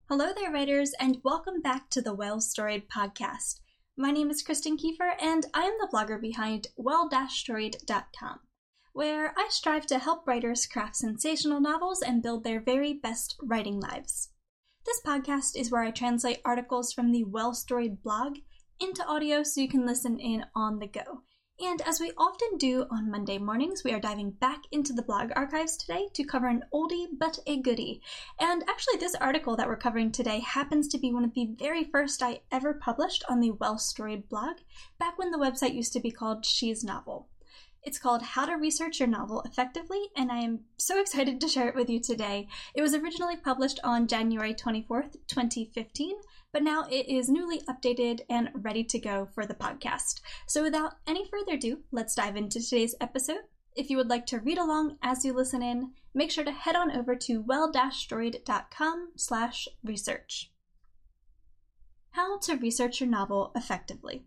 Hello there, writers, and welcome back to the Well Storied podcast. My name is Kristen Kiefer, and I am the blogger behind well-storied.com, where I strive to help writers craft sensational novels and build their very best writing lives. This podcast is where I translate articles from the Well Storied blog into audio so you can listen in on the go. And as we often do on Monday mornings, we are diving back into the blog archives today to cover an oldie but a goodie. And actually, this article that we're covering today happens to be one of the very first I ever published on the Well Storied blog, back when the website used to be called She's Novel. It's called How to Research Your Novel Effectively, and I am so excited to share it with you today. It was originally published on January 24th, 2015, but now it is newly updated and ready to go for the podcast. So without any further ado, let's dive into today's episode. If you would like to read along as you listen in, make sure to head on over to well-storied.com/research. How to research your novel effectively.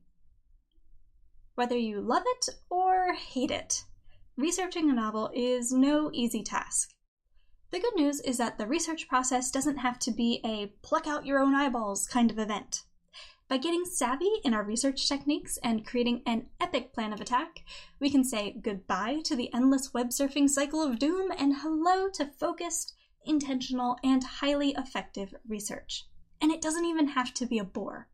Whether you love it or hate it, researching a novel is no easy task. The good news is that the research process doesn't have to be a pluck out your own eyeballs kind of event. By getting savvy in our research techniques and creating an epic plan of attack, we can say goodbye to the endless web surfing cycle of doom and hello to focused, intentional, and highly effective research. And it doesn't even have to be a bore.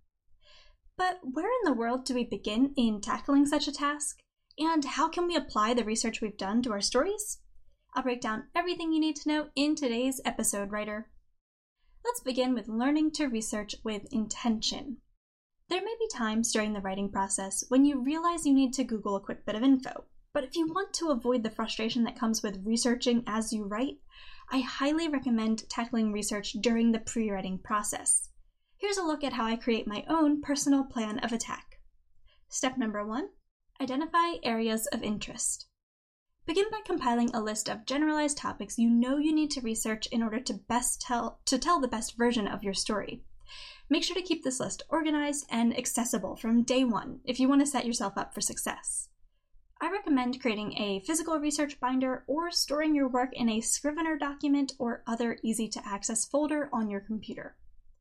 But where in the world do we begin in tackling such a task? And how can we apply the research we've done to our stories? I'll break down everything you need to know in today's episode, writer. Let's begin with learning to research with intention. There may be times during the writing process when you realize you need to Google a quick bit of info, but if you want to avoid the frustration that comes with researching as you write, I highly recommend tackling research during the pre-writing process. Here's a look at how I create my own personal plan of attack. Step number 1, identify areas of interest. Begin by compiling a list of generalized topics you know you need to research in order to tell the best version of your story. Make sure to keep this list organized and accessible from day one if you want to set yourself up for success. I recommend creating a physical research binder or storing your work in a Scrivener document or other easy-to-access folder on your computer.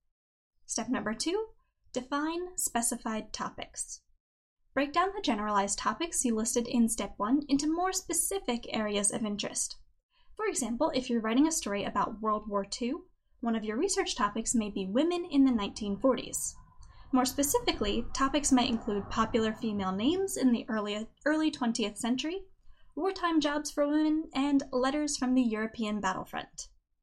Step number 2, define specified topics. Break down the generalized topics you listed in Step 1 into more specific areas of interest. For example, if you're writing a story about World War II, one of your research topics may be women in the 1940s. More specifically, topics might include popular female names in the early 20th century, wartime jobs for women, and letters from the European battlefront.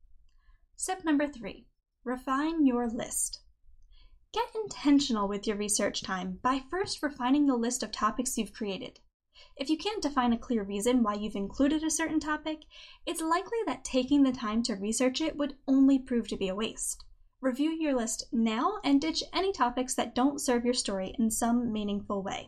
Step number 3, refine your list. Get intentional with your research time by first refining the list of topics you've created. If you can't define a clear reason why you've included a certain topic, it's likely that taking the time to research it would only prove to be a waste. Review your list now and ditch any topics that don't serve your story in some meaningful way.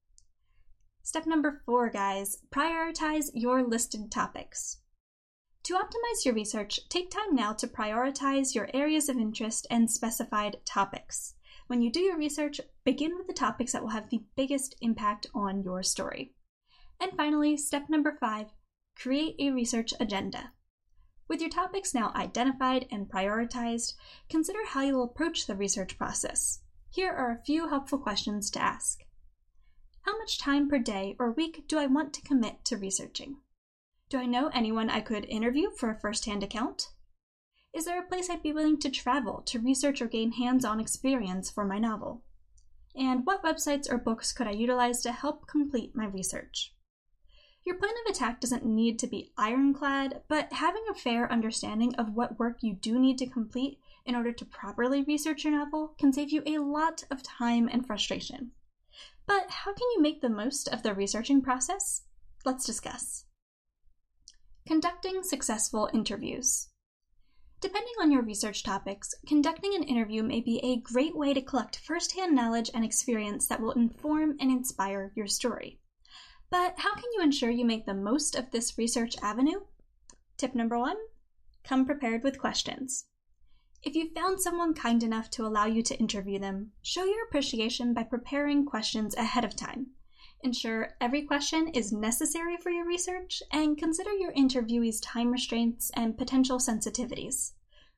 Step number 4, guys, prioritize your listed topics. To optimize your research, take time now to prioritize your areas of interest and specified topics. When you do your research, begin with the topics that will have the biggest impact on your story. And finally, step number 5, create a research agenda. With your topics now identified and prioritized, consider how you'll approach the research process. Here are a few helpful questions to ask. How much time per day or week do I want to commit to researching? Do I know anyone I could interview for a first-hand account? Is there a place I'd be willing to travel to research or gain hands-on experience for my novel? And what websites or books could I utilize to help complete my research? Your plan of attack doesn't need to be ironclad, but having a fair understanding of what work you do need to complete in order to properly research your novel can save you a lot of time and frustration. But how can you make the most of the researching process? Let's discuss. Conducting successful interviews. Depending on your research topics, conducting an interview may be a great way to collect first-hand knowledge and experience that will inform and inspire your story. But how can you ensure you make the most of this research avenue? Tip number 1, come prepared with questions. If you found someone kind enough to allow you to interview them, show your appreciation by preparing questions ahead of time. Ensure every question is necessary for your research, and consider your interviewee's time restraints and potential sensitivities.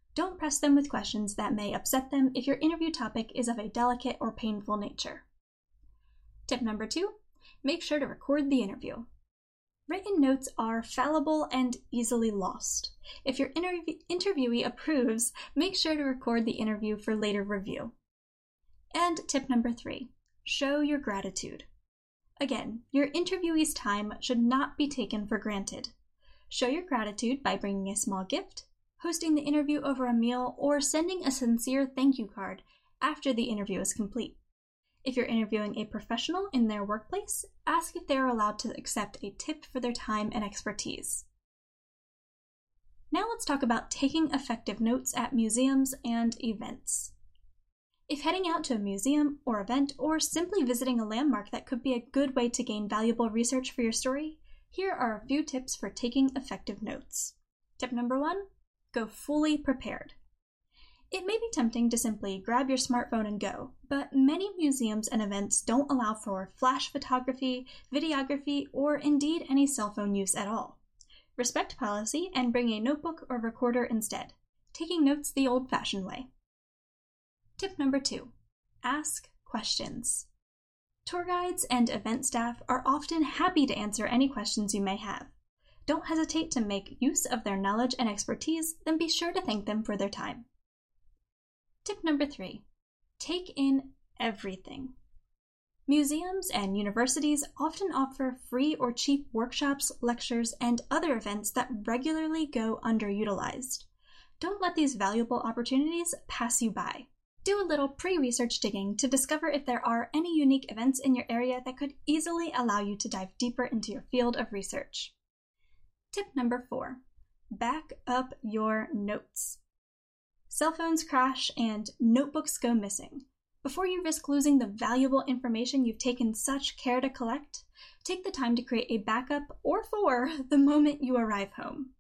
Don't press them with questions that may upset them if your interview topic is of a delicate or painful nature. Tip number 2, make sure to record the interview. Written notes are fallible and easily lost. If your interviewee approves, make sure to record the interview for later review. And tip number 3, show your gratitude. Again, your interviewee's time should not be taken for granted. Show your gratitude by bringing a small gift, hosting the interview over a meal, or sending a sincere thank you card after the interview is complete. If you're interviewing a professional in their workplace, ask if they are allowed to accept a tip for their time and expertise. Now let's talk about taking effective notes at museums and events. If heading out to a museum or event, or simply visiting a landmark that could be a good way to gain valuable research for your story, here are a few tips for taking effective notes. Tip number 1, go fully prepared. It may be tempting to simply grab your smartphone and go, but many museums and events don't allow for flash photography, videography, or indeed any cell phone use at all. Respect policy and bring a notebook or recorder instead, taking notes the old-fashioned way. Tip number 2, ask questions. Tour guides and event staff are often happy to answer any questions you may have. Don't hesitate to make use of their knowledge and expertise, then be sure to thank them for their time. Tip number 3, take in everything. Museums and universities often offer free or cheap workshops, lectures, and other events that regularly go underutilized. Don't let these valuable opportunities pass you by. Do a little pre-research digging to discover if there are any unique events in your area that could easily allow you to dive deeper into your field of research. Tip number 4, back up your notes. Cell phones crash and notebooks go missing. Before you risk losing the valuable information you've taken such care to collect, take the time to create a backup or 4 the moment you arrive home.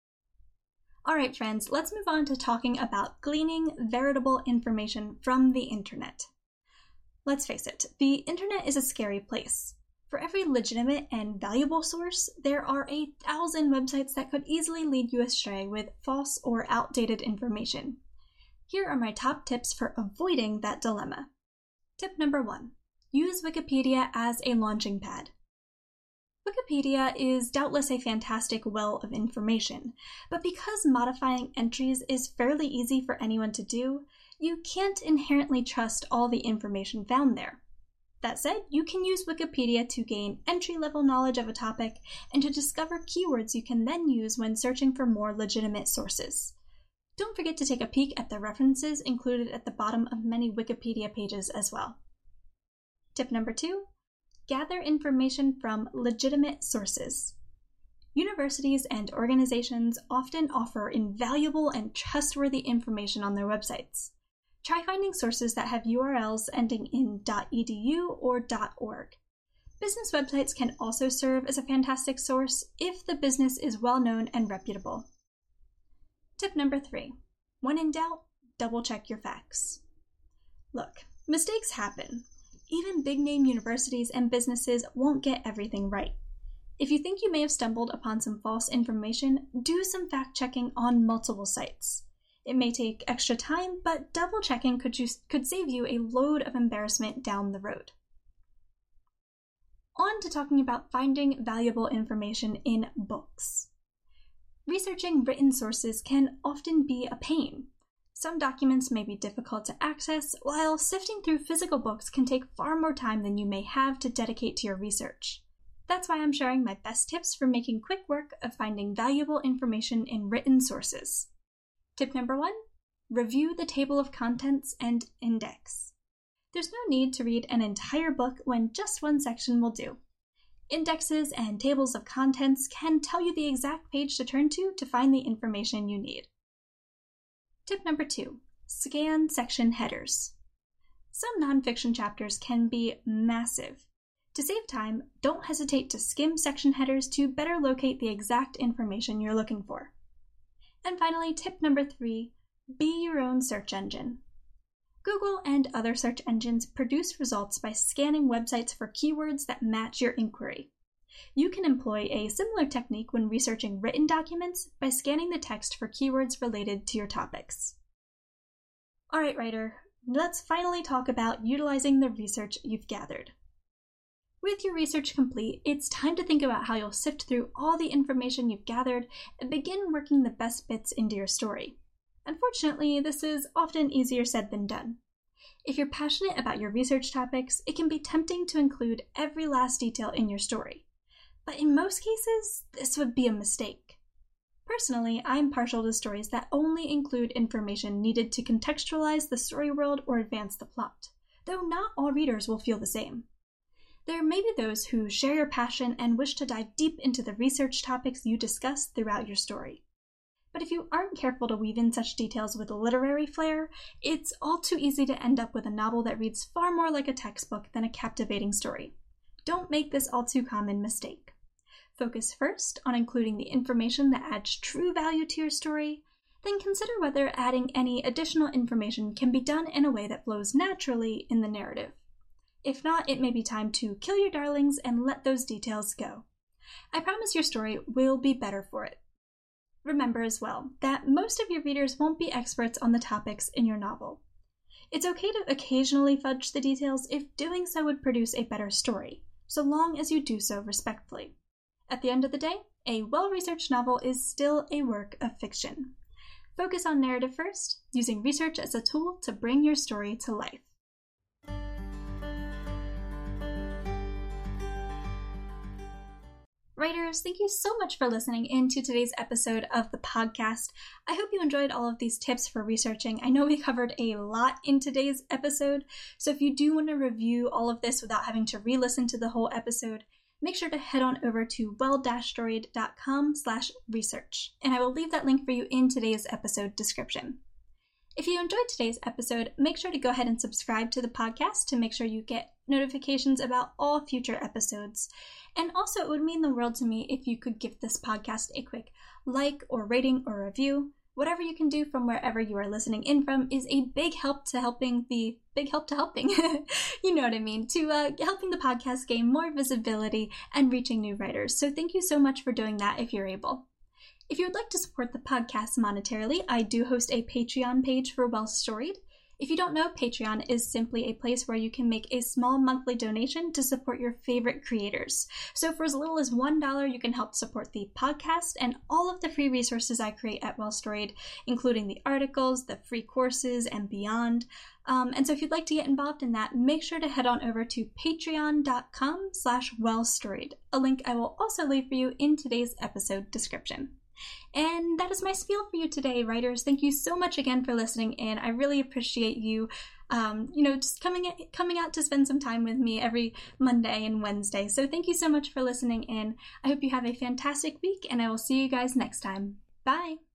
Alright friends, let's move on to talking about gleaning veritable information from the internet. Let's face it, the internet is a scary place. For every legitimate and valuable source, there are 1,000 websites that could easily lead you astray with false or outdated information. Here are my top tips for avoiding that dilemma. Tip number 1, use Wikipedia as a launching pad. Wikipedia is doubtless a fantastic well of information, but because modifying entries is fairly easy for anyone to do, you can't inherently trust all the information found there. That said, you can use Wikipedia to gain entry-level knowledge of a topic and to discover keywords you can then use when searching for more legitimate sources. Don't forget to take a peek at the references included at the bottom of many Wikipedia pages as well. Tip number 2, gather information from legitimate sources. Universities and organizations often offer invaluable and trustworthy information on their websites. Try finding sources that have URLs ending in .edu or .org. Business websites can also serve as a fantastic source if the business is well known and reputable. Tip number 3, when in doubt, double check your facts. Look, mistakes happen. Even big-name universities and businesses won't get everything right. If you think you may have stumbled upon some false information, do some fact-checking on multiple sites. It may take extra time, but double-checking could save you a load of embarrassment down the road. On to talking about finding valuable information in books. Researching written sources can often be a pain. Some documents may be difficult to access, while sifting through physical books can take far more time than you may have to dedicate to your research. That's why I'm sharing my best tips for making quick work of finding valuable information in written sources. Tip number 1, review the table of contents and index. There's no need to read an entire book when just one section will do. Indexes and tables of contents can tell you the exact page to turn to find the information you need. Tip number 2, scan section headers. Some nonfiction chapters can be massive. To save time, don't hesitate to skim section headers to better locate the exact information you're looking for. And finally, tip number 3, be your own search engine. Google and other search engines produce results by scanning websites for keywords that match your inquiry. You can employ a similar technique when researching written documents by scanning the text for keywords related to your topics. Alright, writer, let's finally talk about utilizing the research you've gathered. With your research complete, it's time to think about how you'll sift through all the information you've gathered and begin working the best bits into your story. Unfortunately, this is often easier said than done. If you're passionate about your research topics, it can be tempting to include every last detail in your story. But in most cases, this would be a mistake. Personally, I'm partial to stories that only include information needed to contextualize the story world or advance the plot, though not all readers will feel the same. There may be those who share your passion and wish to dive deep into the research topics you discuss throughout your story. But if you aren't careful to weave in such details with a literary flair, it's all too easy to end up with a novel that reads far more like a textbook than a captivating story. Don't make this all too common mistake. Focus first on including the information that adds true value to your story, then consider whether adding any additional information can be done in a way that flows naturally in the narrative. If not, it may be time to kill your darlings and let those details go. I promise your story will be better for it. Remember as well that most of your readers won't be experts on the topics in your novel. It's okay to occasionally fudge the details if doing so would produce a better story, so long as you do so respectfully. At the end of the day, a well-researched novel is still a work of fiction. Focus on narrative first, using research as a tool to bring your story to life. Writers, thank you so much for listening in to today's episode of the podcast. I hope you enjoyed all of these tips for researching. I know we covered a lot in today's episode, so if you do want to review all of this without having to re-listen to the whole episode, make sure to head on over to well-storied.com/research, and I will leave that link for you in today's episode description. If you enjoyed today's episode, make sure to go ahead and subscribe to the podcast to make sure you get notifications about all future episodes. And also, it would mean the world to me if you could give this podcast a quick like or rating or review. Whatever you can do from wherever you are listening in from is a big help to helping. You know what I mean, to helping the podcast gain more visibility and reaching new writers. So thank you so much for doing that if you're able. If you would like to support the podcast monetarily, I do host a Patreon page for Well Storied. If you don't know, Patreon is simply a place where you can make a small monthly donation to support your favorite creators. So for as little as $1, you can help support the podcast and all of the free resources I create at Well Storied, including the articles, the free courses, and beyond. And so if you'd like to get involved in that, make sure to head on over to patreon.com/wellstoried. A link I will also leave for you in today's episode description. And that is my spiel for you today, writers. Thank you so much again for listening in. I really appreciate you, just coming out to spend some time with me every Monday and Wednesday. So thank you so much for listening in. I hope you have a fantastic week, and I will see you guys next time. Bye!